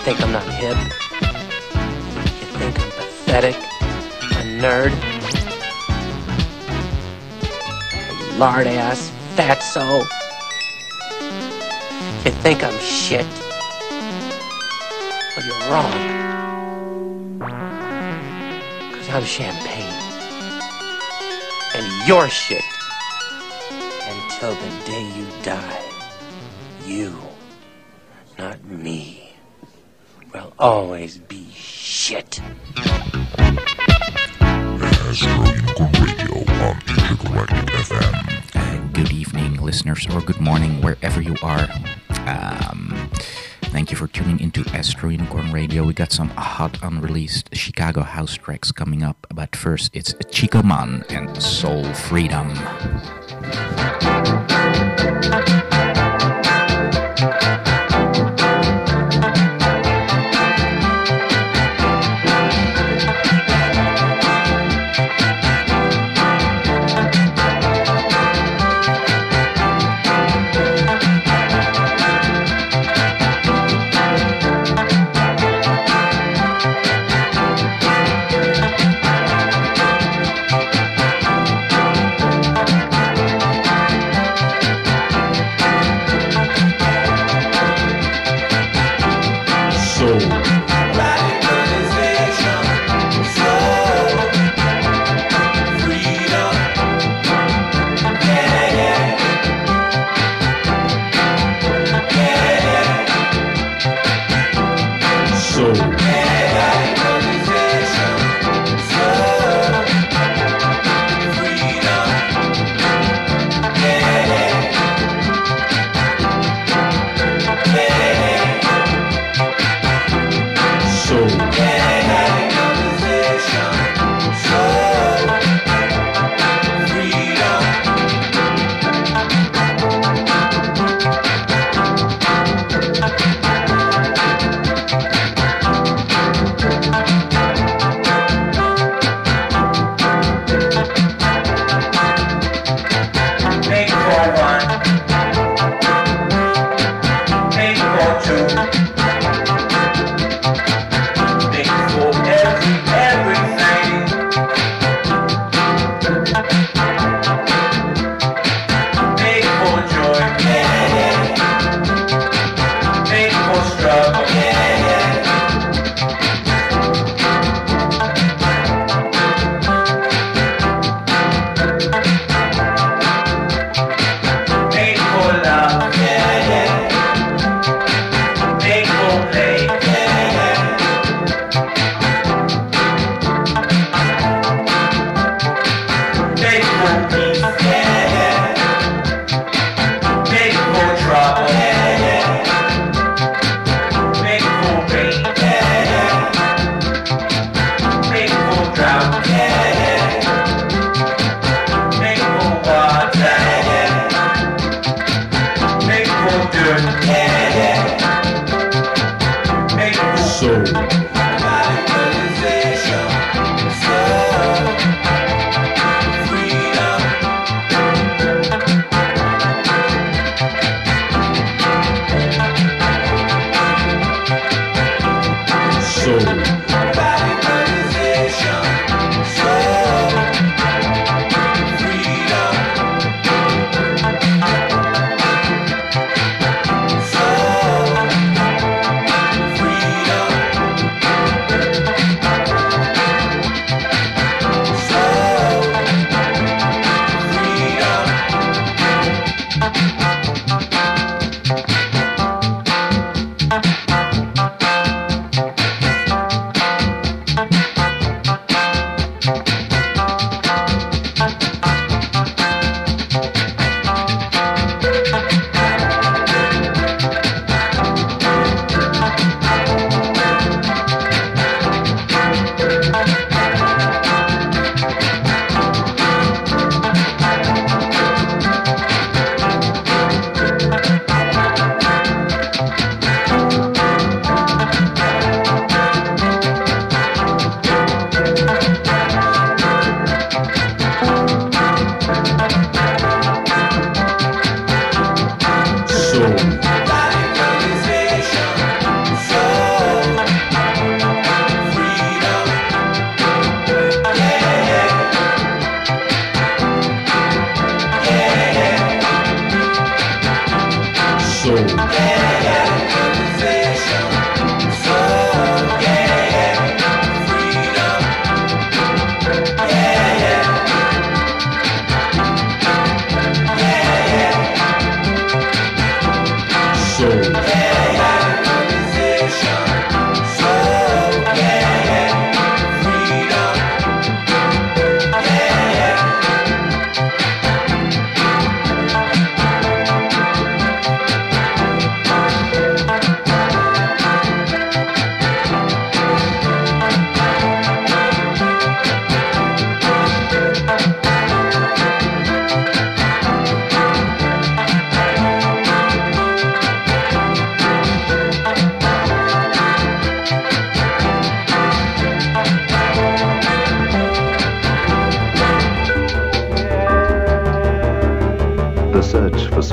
think I'm not hip? You think I'm pathetic? A nerd? A lard-ass fatso? You think I'm shit? Well, you're wrong. 'Cause I'm champagne. And you're shit. Until the day you die. You, not me, will always be shit. Astro Unicorn Radio on Intergalactic FM. Good evening, listeners, or good morning, wherever you are. Thank you for tuning into Astro Unicorn Radio. We got some hot, unreleased Chicago house tracks coming up, but first it's Chico Man and Soul Freedom.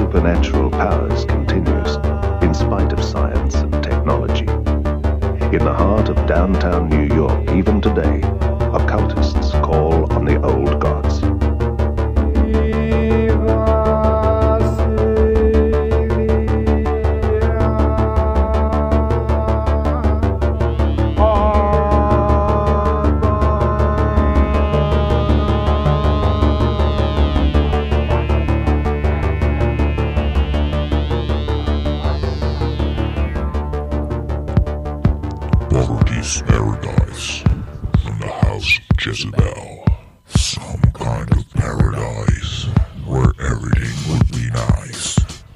supernatural powers continues, in spite of science and technology. In the heart of downtown New York, even today, occultists call on the old gods. Poverty's paradise from the house of Jezebel. Some kind of paradise where everything would be nice.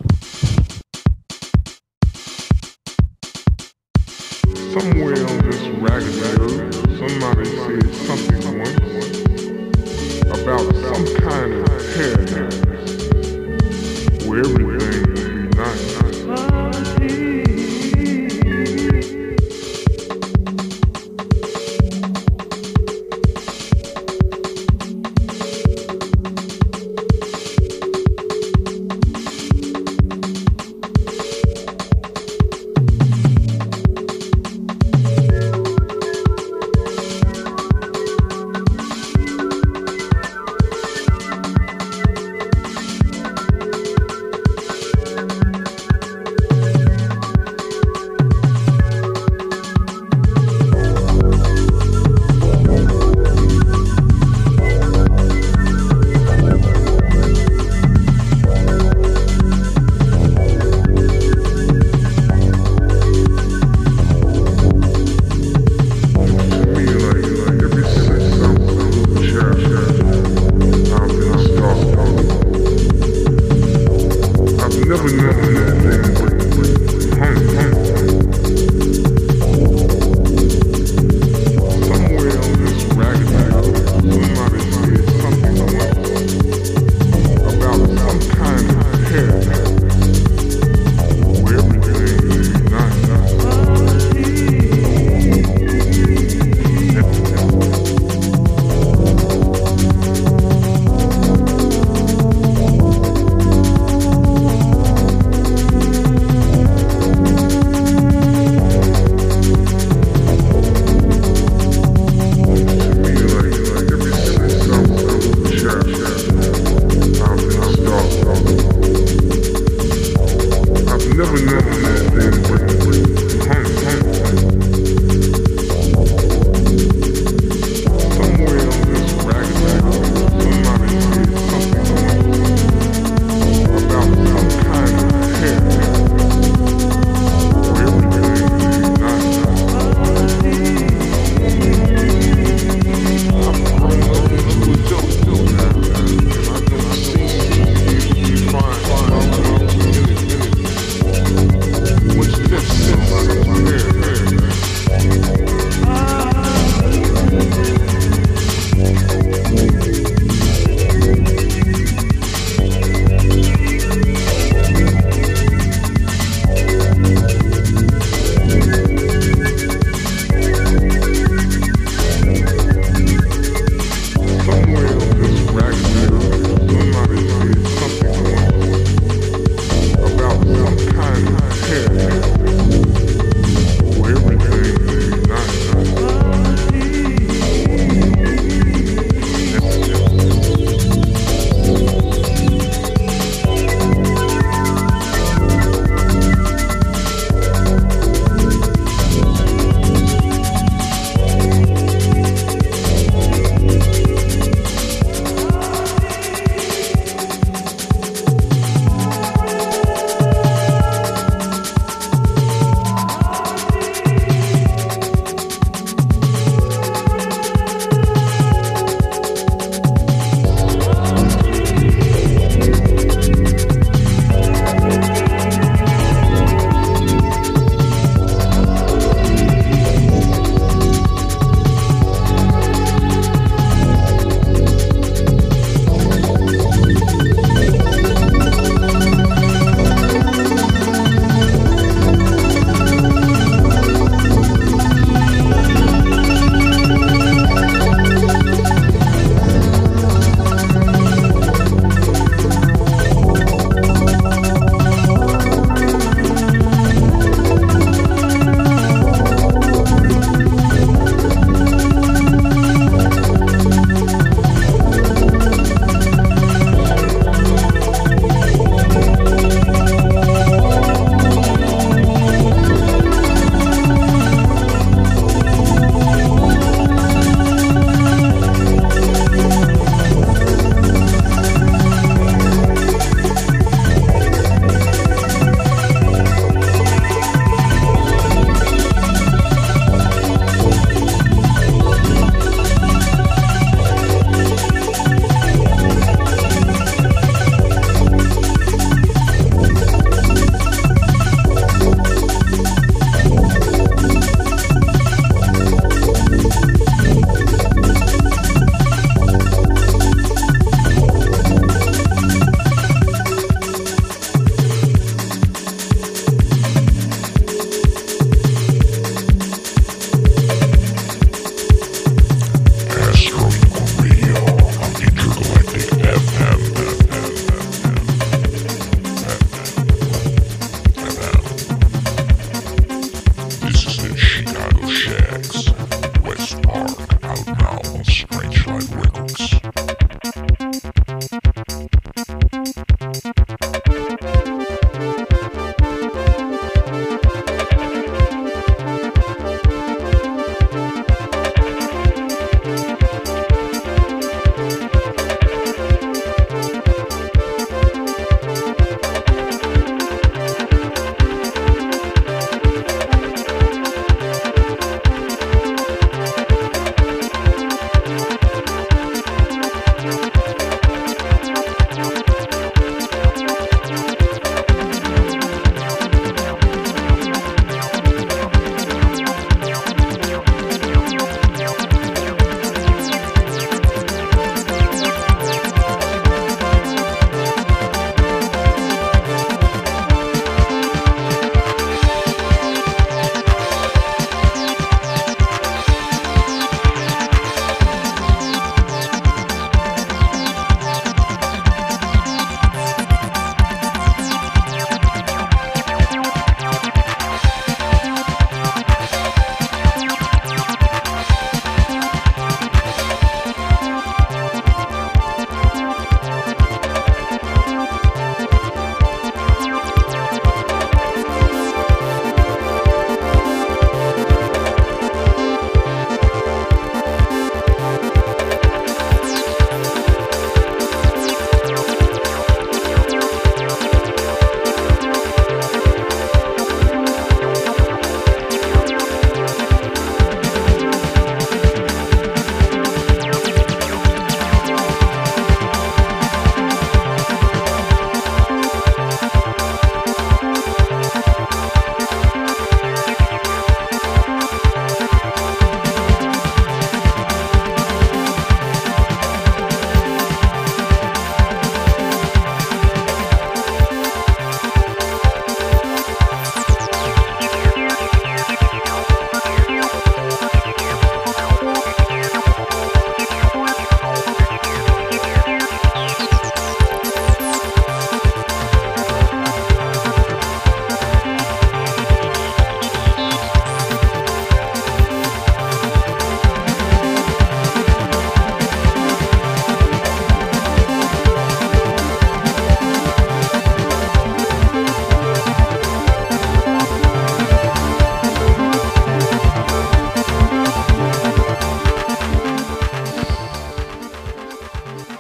Somewhere on this ragged earth, somebody said something once about some kind of paradise where everything would be nice.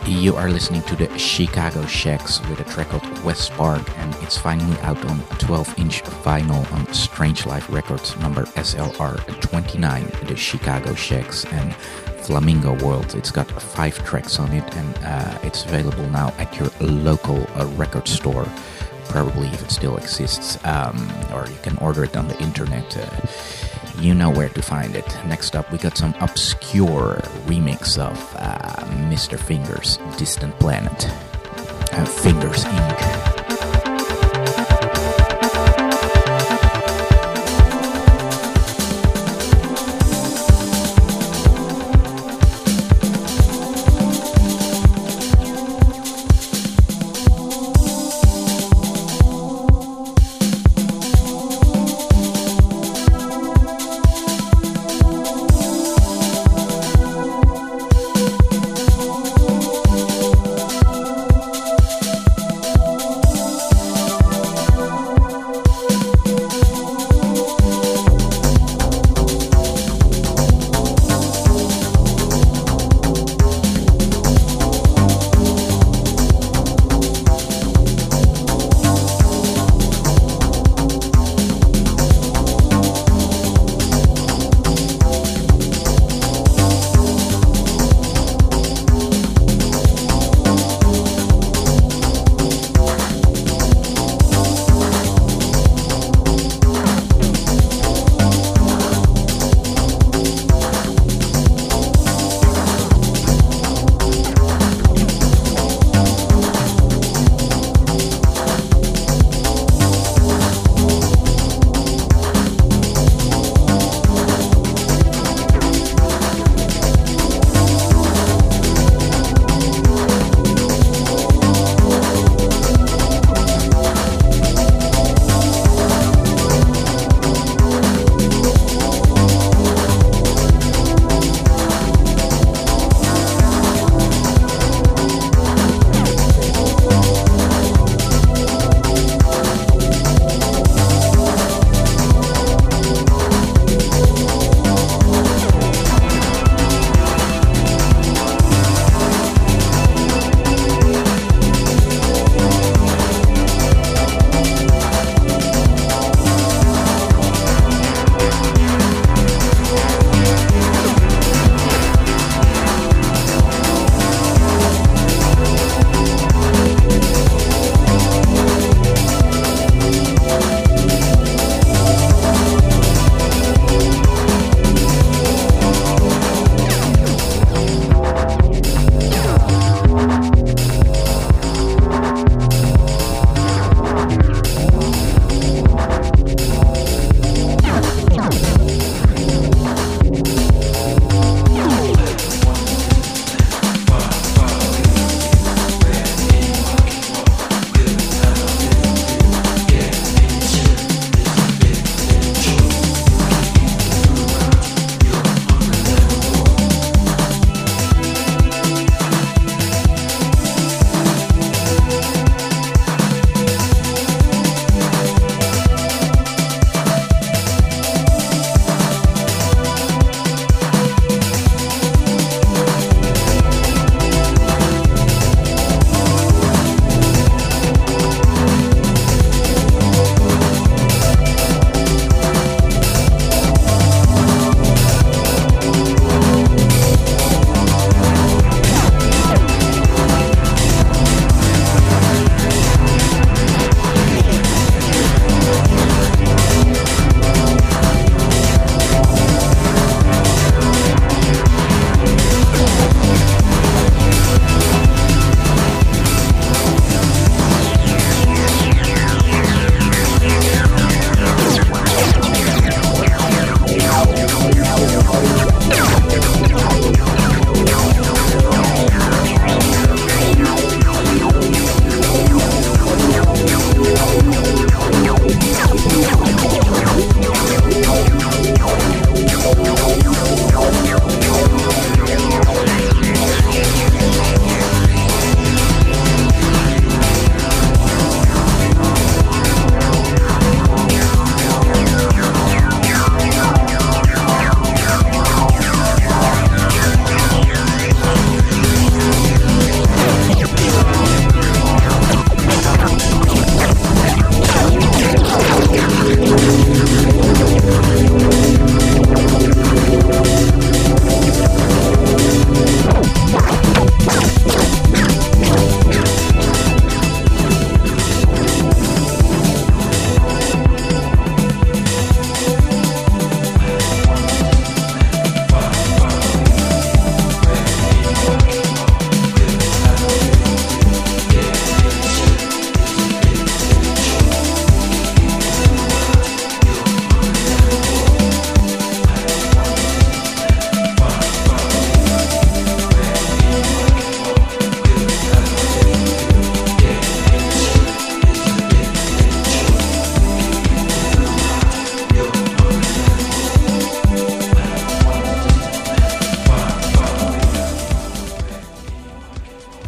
You are listening to the Chicago Shacks with a track called West Park, and it's finally out on 12-inch vinyl on Strange Life Records number SLR 29, the Chicago Shacks and Flamingo World. It's got 5 tracks on it, and it's available now at your local record store, probably if it still exists, or you can order it on the internet. You know where to find it. Next up, we got some obscure remix of Mr. Fingers' Distant Planet. Fingers Inc.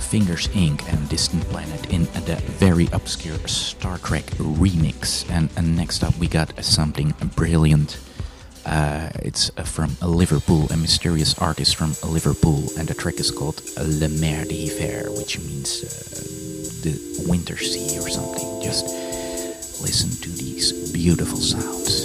Fingers Inc. and Distant Planet in the very obscure Star Trek remix. And next up we got something brilliant. It's from Liverpool, a mysterious artist from Liverpool, and the track is called Le Mer d'Hiver, which means the winter sea or something. Just listen to these beautiful sounds.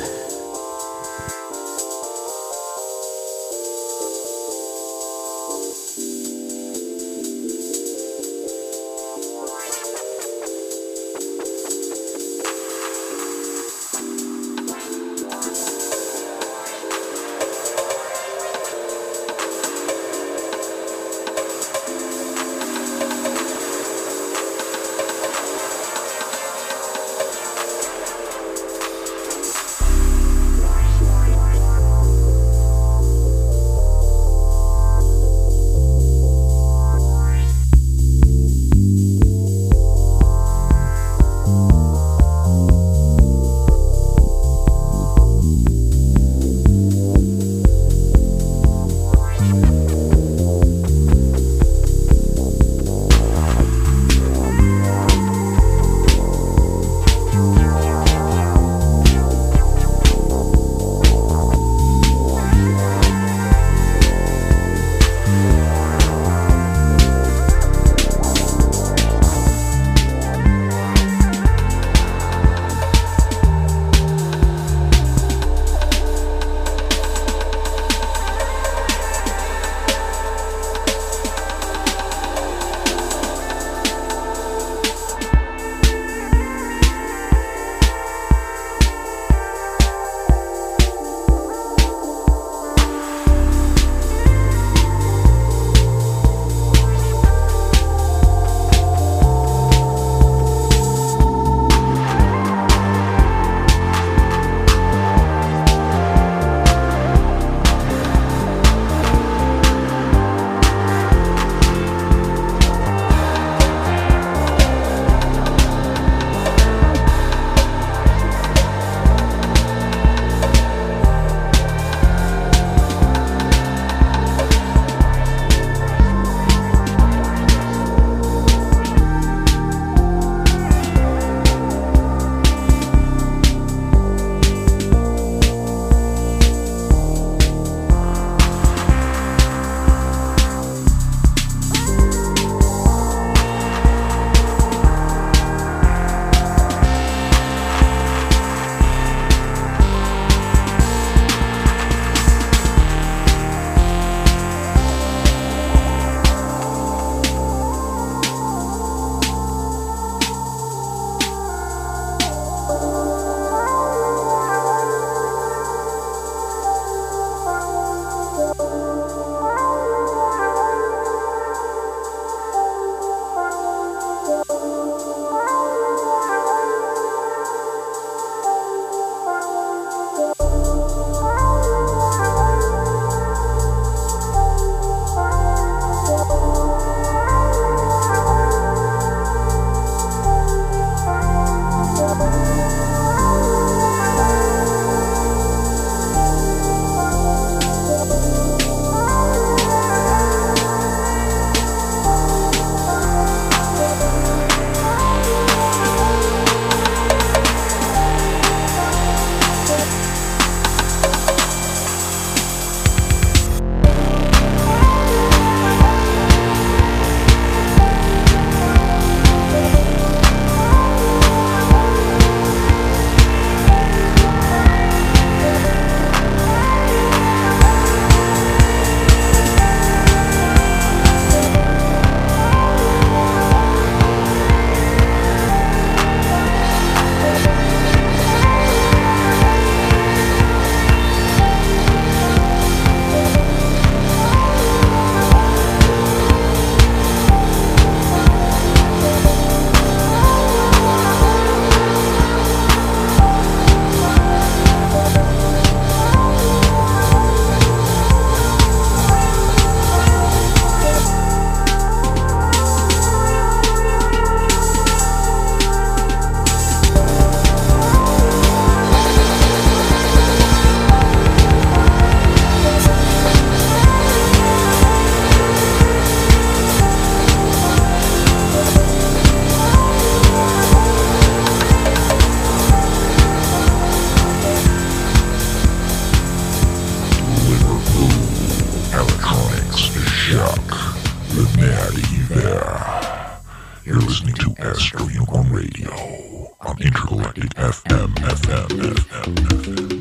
You're listening to Astro Unicorn Radio on Intergalactic FM.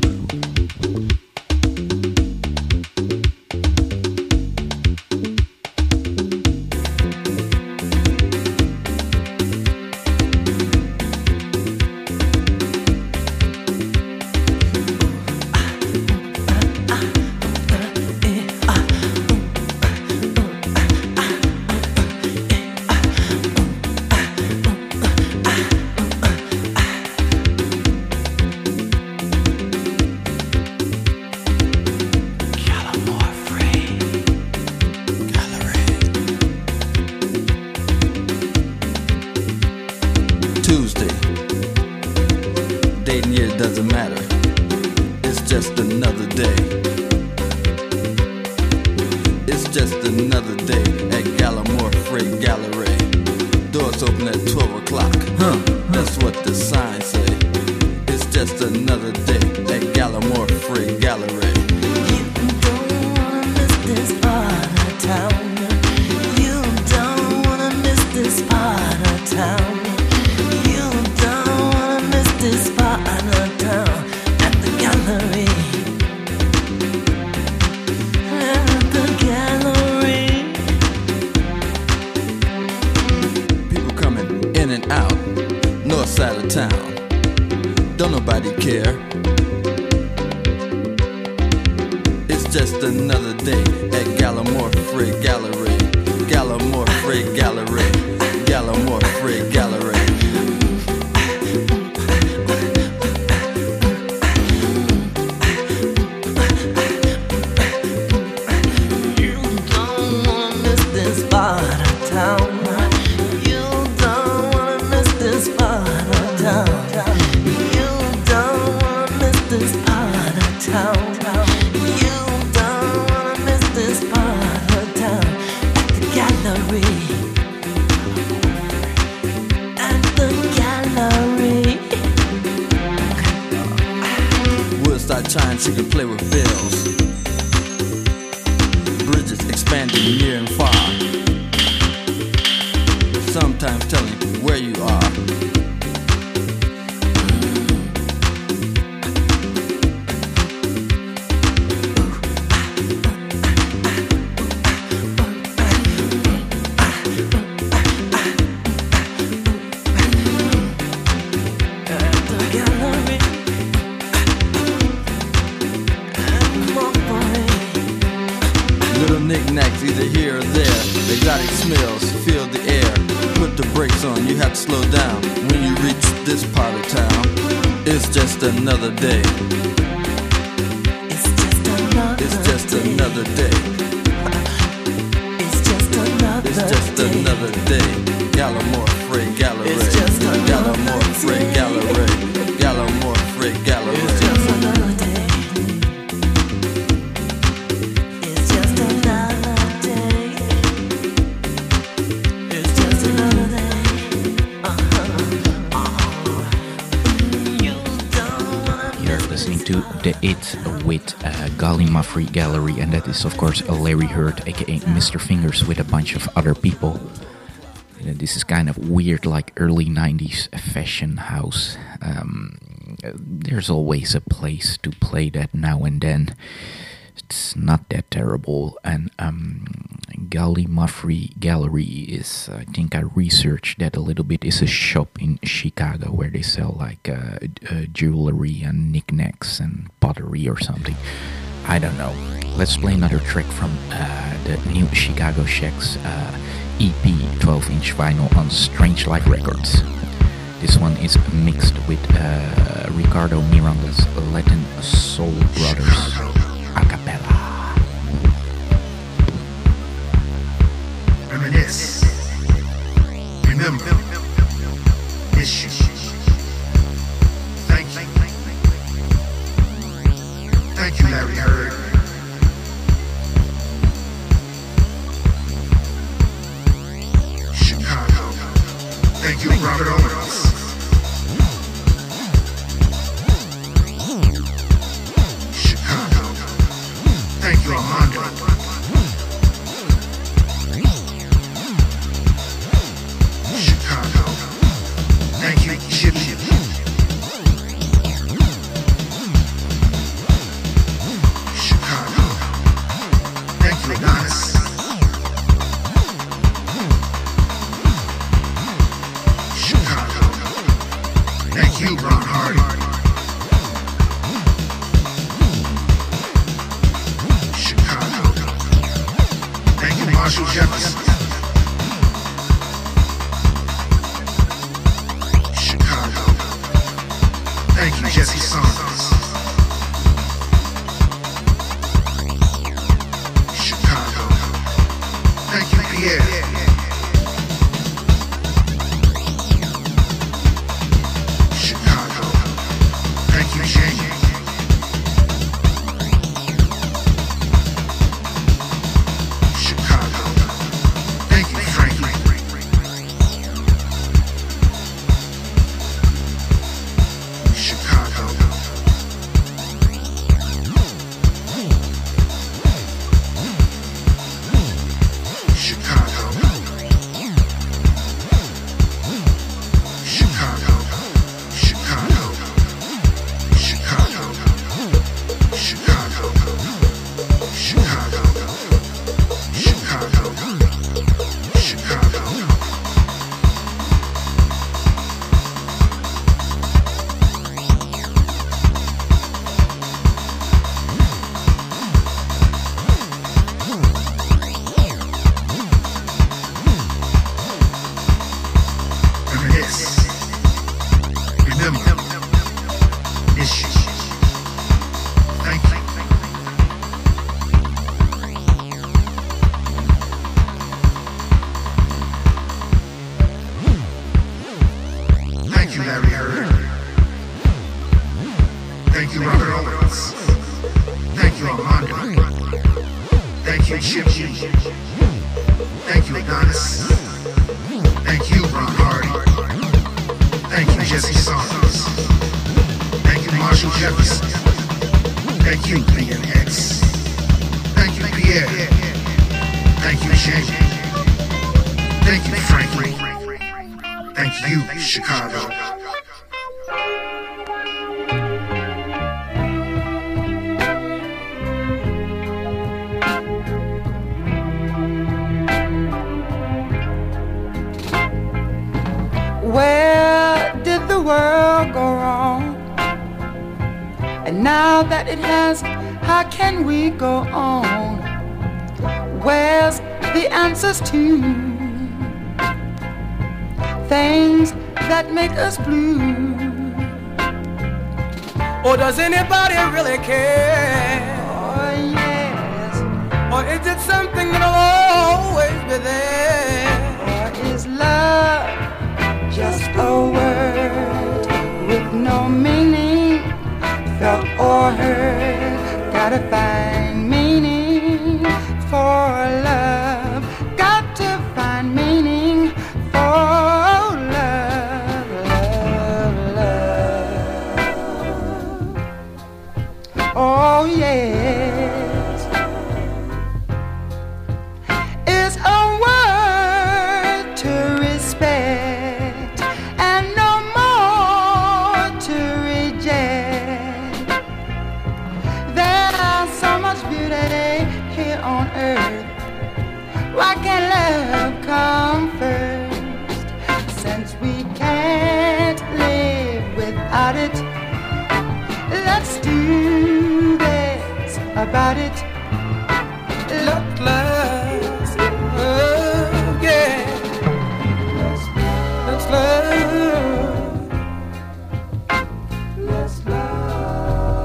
Gallery, and that is of course Larry Heard, aka Mr. Fingers, with a bunch of other people. This is kind of weird, like early 90s fashion house. There's always a place to play that now and then. It's not that terrible. And Gallimaufry Gallery is, I think I researched that a little bit, is a shop in Chicago where they sell like jewelry and knickknacks and pottery or something. I don't know. Let's play another track from the new Chicago Shacks EP 12-inch vinyl on Strange Life Records. This one is mixed with Ricardo Miranda's Latin Soul Brothers a cappella. Reminisce. Remember. Issue. Thank you. Thank you, Larry Heard. Chicago. Thank you, Robert Owens. Chicago. Thank you, Armando. Chicago. you, Larry Heard. Thank you, Robert Owens. Thank you, Armando. Thank you, Chip G. Thank you, Adonis. Thank you, Ron Hardy. Thank you, Jesse Saunders. Thank you, Marshall Jefferson. Thank you, BMX. Thank you, Pierre. Thank you, Jamie. Thank you, Frankie. Thank you, Chicago. Where did the world go wrong? And now that it has, how can we go on? Where's the answers to things that make us blue? Or does anybody really care? Oh yes. Or is it something that'll always be there? Or is love just a word with no meaning, felt or heard? Gotta find meaning for love. Got to find meaning for love, love, love. Oh yes, it's a word to respect and no more to reject. There's so much beauty here on earth. Why can't love come first? Since we can't live without it, let's do this about it. Let's love, yeah. Let's love. Let's love.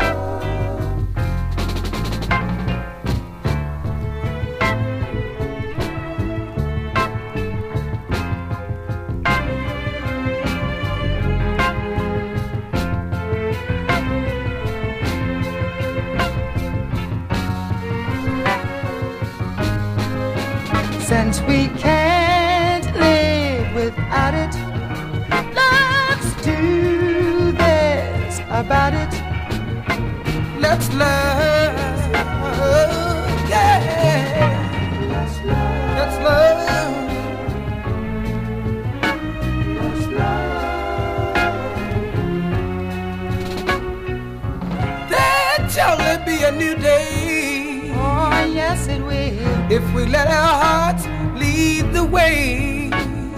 Since we can't live without it, let's do this about it. Let's love, yeah. Let's love. Let's love. Let's love. There'll surely be a new day. Oh, yes, it will. If we let our hearts lead the way.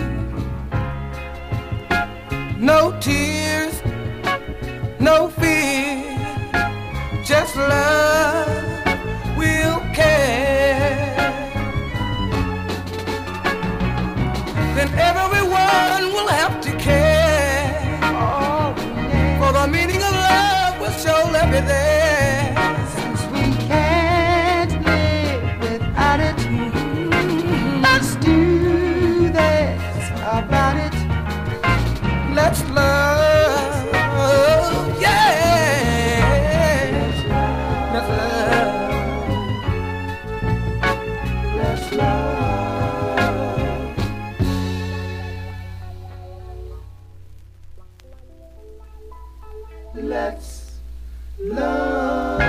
No tears, no fear, just love will care. Then everyone will have to care. Oh, yeah. For the meaning of love will surely be there. Since we can't live without it, let's do this about it. Let's love, yeah. Let's love. Let's love. Let's love.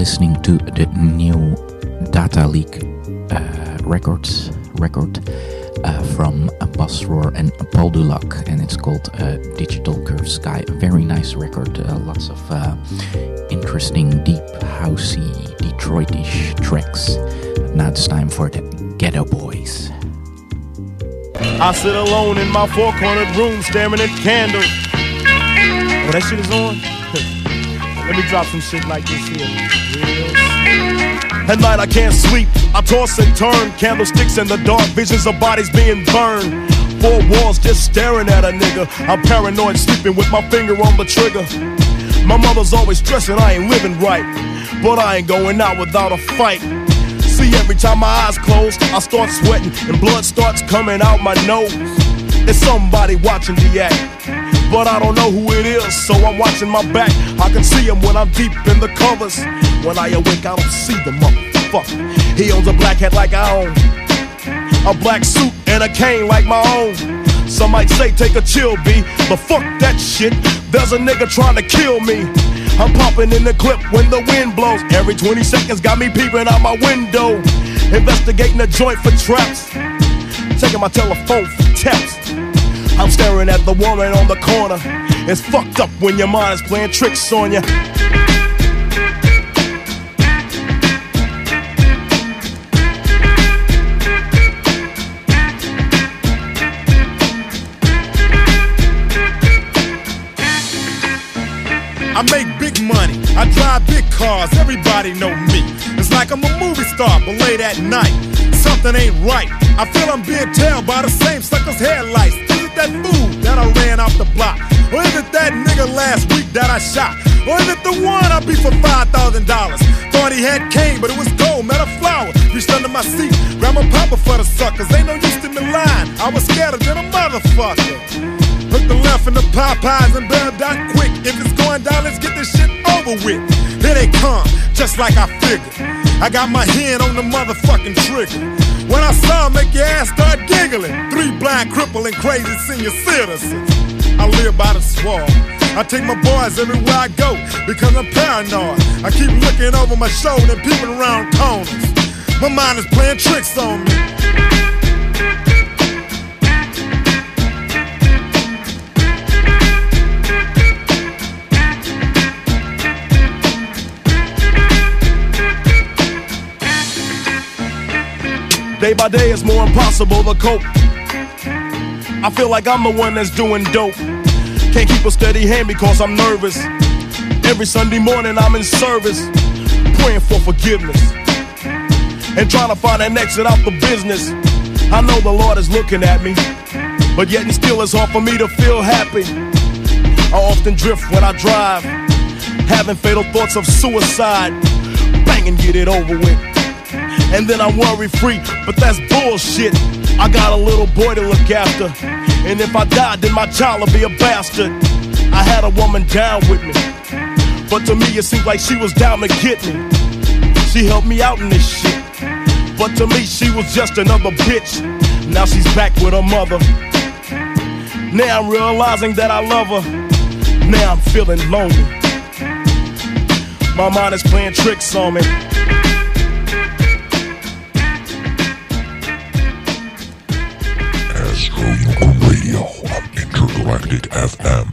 listening to the new Data Leak record from Basroor and Paul Dulac, and it's called Digital Curved Sky. A very nice record, lots of interesting, deep, housey, Detroitish tracks. Now it's time for the Ghetto Boys. I sit alone in my four-cornered room staring at candles. Oh, that shit is on? Let me drop some shit like this here. At night I can't sleep, I toss and turn. Candlesticks in the dark, visions of bodies being burned. Four walls just staring at a nigga. I'm paranoid, sleeping with my finger on the trigger. My mother's always stressing I ain't living right, but I ain't going out without a fight. See, every time my eyes close, I start sweating and blood starts coming out my nose. It's somebody watching the act, but I don't know who it is, so I'm watching my back. I can see him when I'm deep in the covers. When I awake, I don't see the motherfucker. He owns a black hat like I own, a black suit and a cane like my own. Some might say take a chill, B, but fuck that shit. There's a nigga trying to kill me. I'm popping in the clip when the wind blows. Every 20 seconds got me peeping out my window, investigating the joint for traps, checking my telephone for texts. I'm staring at the woman on the corner. It's fucked up when your mind is playing tricks on you. I make big money, I drive big cars, everybody know me. It's like I'm a movie star, but late at night, something ain't right. I feel I'm being tailed by the same sucker's headlights. Is it that fool that I ran off the block? Or is it that nigga last week that I shot? Or is it the one I beat for $5,000? Thought he had cane, but it was gold, met a flower. Reached under my seat, grabbed my papa for the suckers. Ain't no use to me lying, I was scared than a motherfucker. Hook the left in the Popeyes and bail down quick. If it's going down, let's get this shit over with. Here they come, just like I figured. I got my hand on the motherfucking trigger. When I saw 'em, make your ass start giggling. 3 blind, crippling, crazy senior citizens. I live by the swamp. I take my boys everywhere I go because I'm paranoid. I keep looking over my shoulder and peeping around corners. My mind is playing tricks on me. Day by day it's more impossible to cope. I feel like I'm the one that's doing dope. Can't keep a steady hand because I'm nervous. Every Sunday morning I'm in service, praying for forgiveness and trying to find an exit out the business. I know the Lord is looking at me, but yet and still it's hard for me to feel happy. I often drift when I drive, having fatal thoughts of suicide. Bang and get it over with, and then I'm worry-free, but that's bullshit. I got a little boy to look after, and if I die, then my child will be a bastard. I had a woman down with me, but to me it seemed like she was down to get me. She helped me out in this shit, but to me she was just another bitch. Now she's back with her mother. Now I'm realizing that I love her. Now I'm feeling lonely. My mind is playing tricks on me. Radio on Intergalactic FM.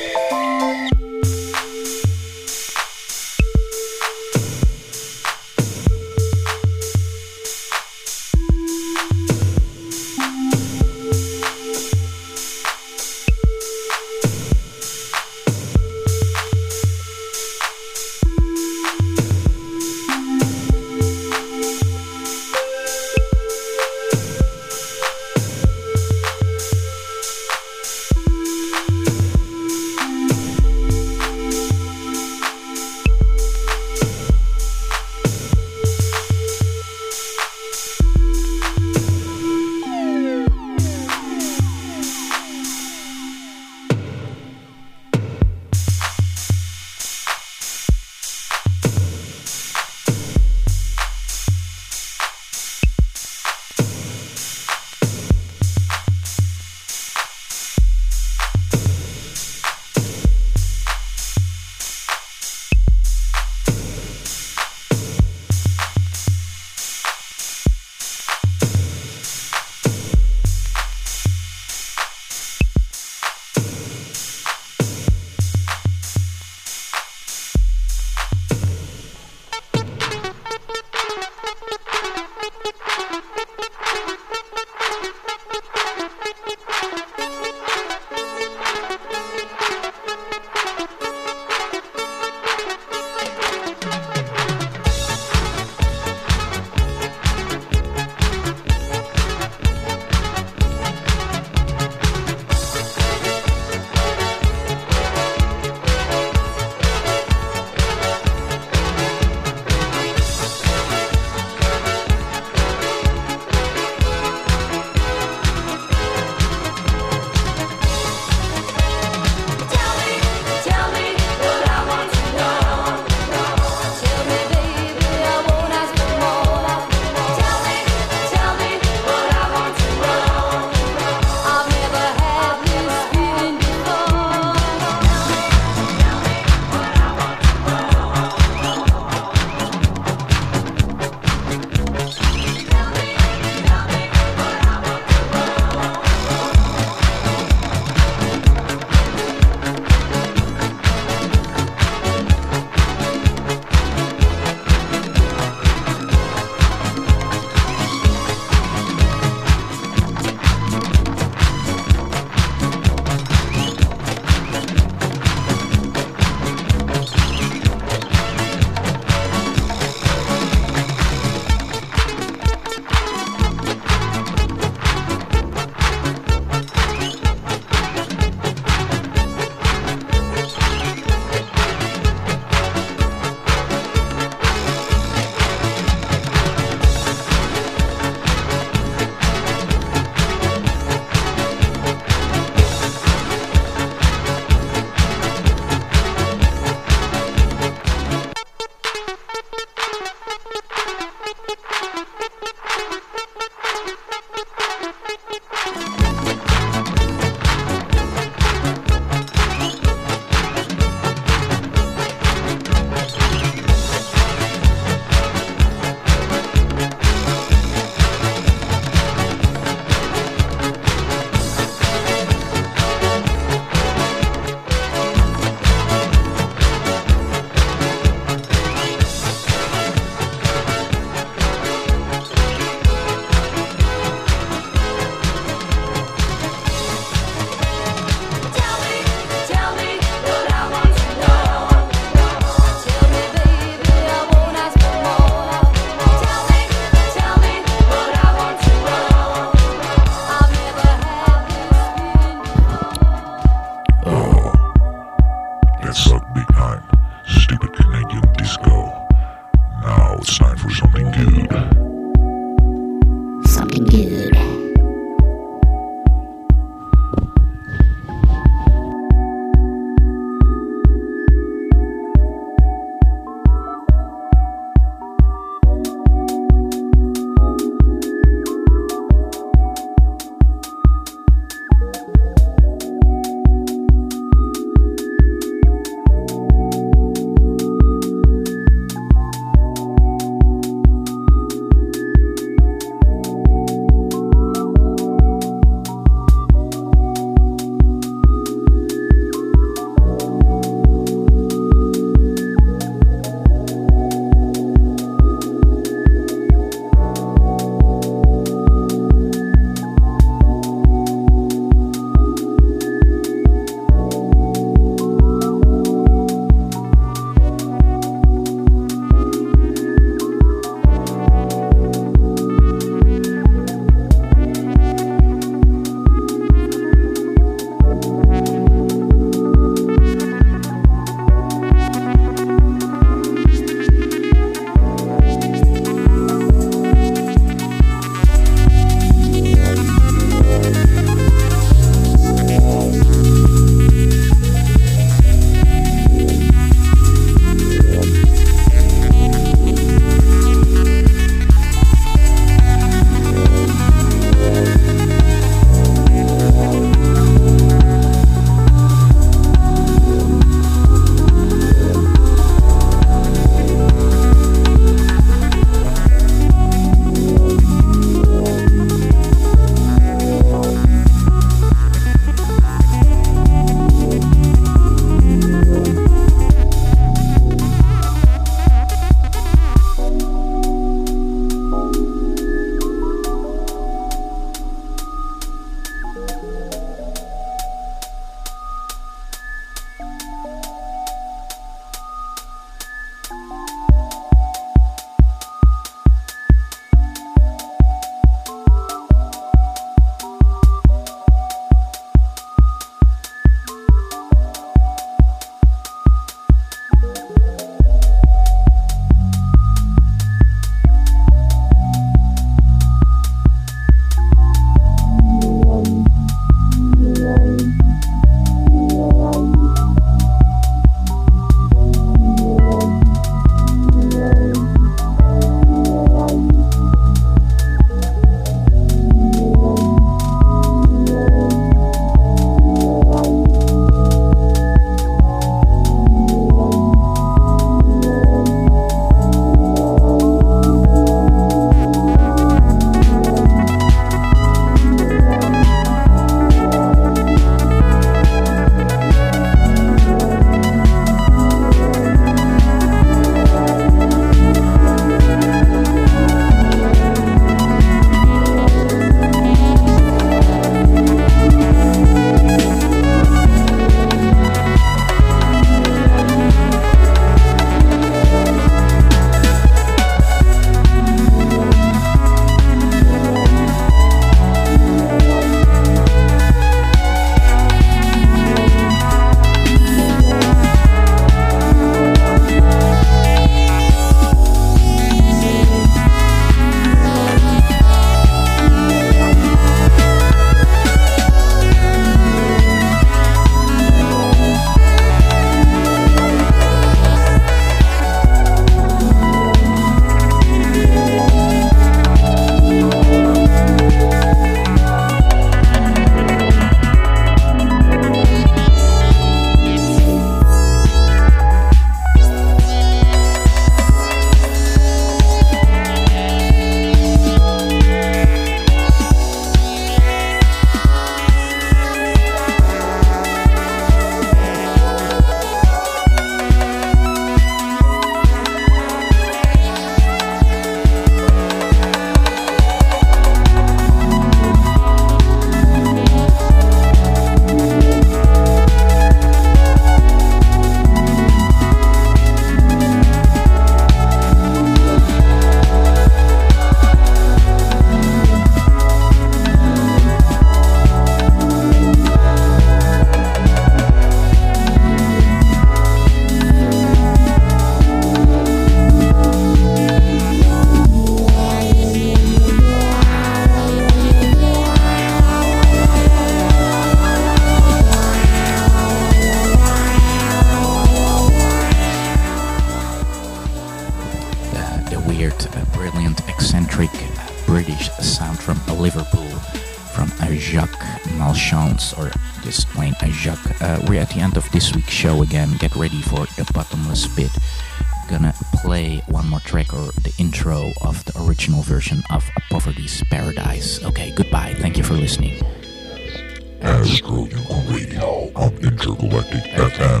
weird, brilliant, eccentric British sound from Liverpool, from Jacques Malchance, or just plain Jacques. We're at the end of this week's show again. Get ready for the bottomless pit. Gonna play one more track, or the intro of the original version of Poverty's Paradise. Okay, goodbye. Thank you for listening. Astro Radio on Intergalactic FM.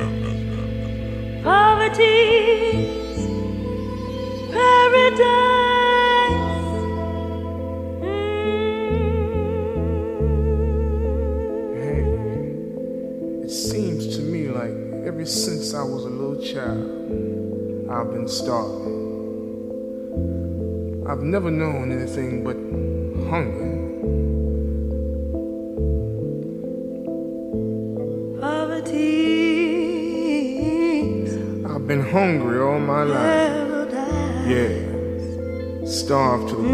Poverty's Paradise. Hey, it seems to me like ever since I was a little child, I've been starving. I've never known anything but hunger. I've been hungry all my life. Yeah, starved to the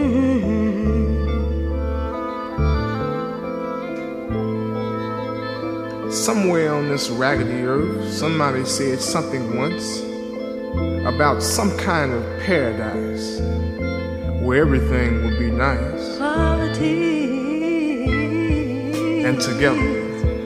bone. Somewhere on this raggedy earth, somebody said something once about some kind of paradise where everything would be nice and together.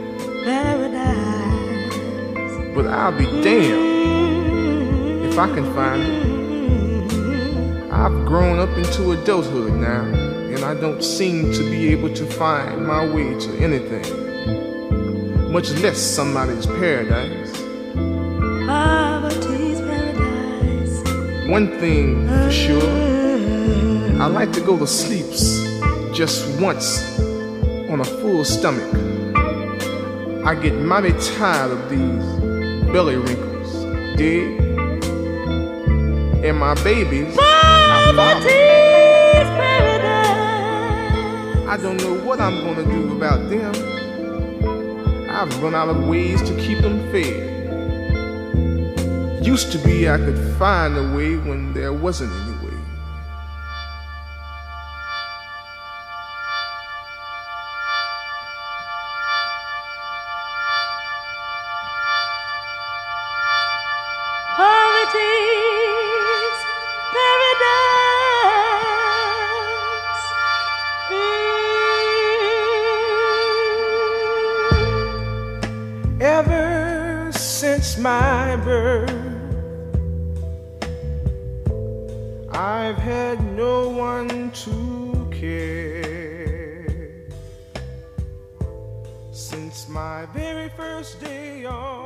But I'll be damned if I can find it. I've grown up into adulthood now, and I don't seem to be able to find my way to anything, much less somebody's paradise. Poverty's paradise. One thing for sure, I like to go to sleep just once on a full stomach. I get mighty tired of these belly wrinkles, dig? And my babies, Poverty's paradise. I don't know what I'm gonna do about them. I've run out of ways to keep them fed. Used to be I could find a way when there wasn't any way. Poverty's paradise. Ever since my birth, I've had no one to care. Since my very first day on